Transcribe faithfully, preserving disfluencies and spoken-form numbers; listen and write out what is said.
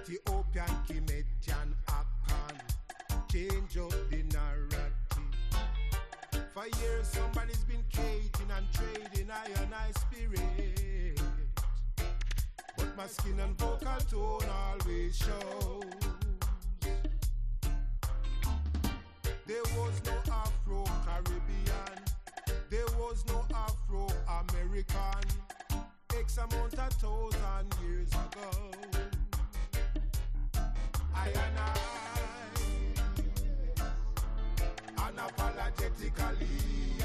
Ethiopian, Kemetian, Akan, change up the narrative. For years somebody's been caging and trading I and I spirit, but my skin and vocal tone always shows. There was no Afro-Caribbean, there was no Afro-American, X amount of thousand years ago. I and I, unapologetically,